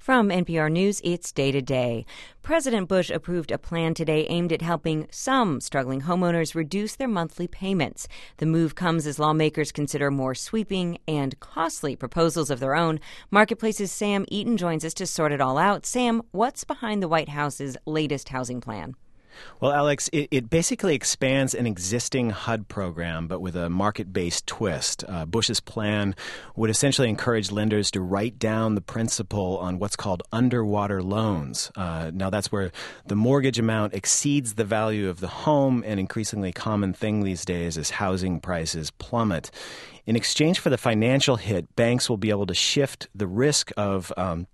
From NPR News, it's Day to Day. President Bush approved a plan today aimed at helping some struggling homeowners reduce their monthly payments. The move comes as lawmakers consider more sweeping and costly proposals of their own. Marketplace's Sam Eaton joins us to sort it all out. Sam, what's behind the White House's latest housing plan? Well, Alex, it basically expands an existing HUD program, but with a market-based twist. Bush's plan would essentially encourage lenders to write down the principal on what's called underwater loans. Now, that's where the mortgage amount exceeds the value of the home, an increasingly common thing these days as housing prices plummet. In exchange for the financial hit, banks will be able to shift the risk of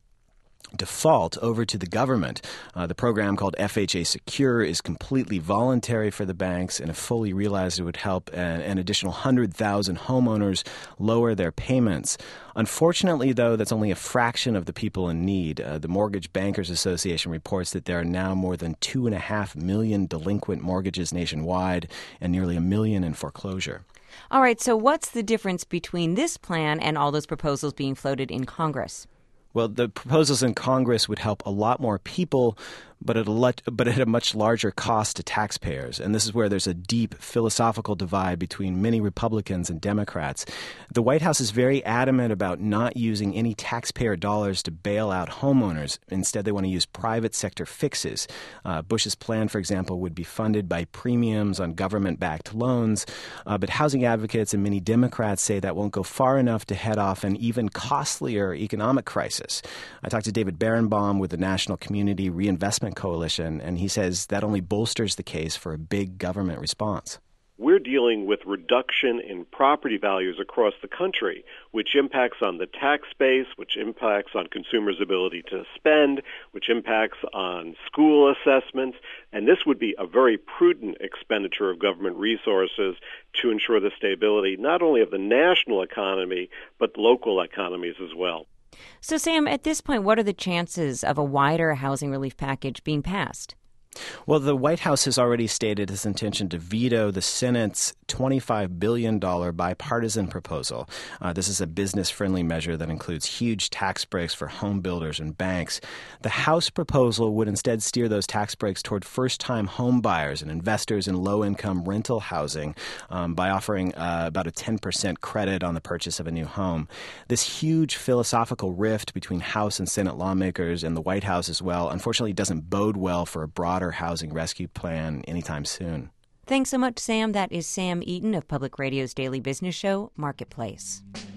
default over to the government. The program called FHA Secure is completely voluntary for the banks, and if fully realized, it would help an additional 100,000 homeowners lower their payments. Unfortunately, though, that's only a fraction of the people in need. The Mortgage Bankers Association reports that there are now more than 2.5 million delinquent mortgages nationwide and nearly 1 million in foreclosure. All right, so what's the difference between this plan and all those proposals being floated in Congress? Well, the proposals in Congress would help a lot more people, but at a much larger cost to taxpayers. And this is where there's a deep philosophical divide between many Republicans and Democrats. The White House is very adamant about not using any taxpayer dollars to bail out homeowners. Instead, they want to use private sector fixes. Bush's plan, for example, would be funded by premiums on government-backed loans. But housing advocates and many Democrats say that won't go far enough to head off an even costlier economic crisis. I talked to David Berenbaum with the National Community Reinvestment Coalition, and he says that only bolsters the case for a big government response. We're dealing with reduction in property values across the country, which impacts on the tax base, which impacts on consumers' ability to spend, which impacts on school assessments. And this would be a very prudent expenditure of government resources to ensure the stability not only of the national economy, but local economies as well. So, Sam, at this point, what are the chances of a wider housing relief package being passed? Well, the White House has already stated its intention to veto the Senate's $25 billion bipartisan proposal. This is a business-friendly measure that includes huge tax breaks for home builders and banks. The House proposal would instead steer those tax breaks toward first-time home buyers and investors in low-income rental housing by offering about a 10% credit on the purchase of a new home. This huge philosophical rift between House and Senate lawmakers and the White House as well, unfortunately, doesn't bode well for a broader housing rescue plan anytime soon. Thanks so much, Sam. That is Sam Eaton of Public Radio's daily business show, Marketplace.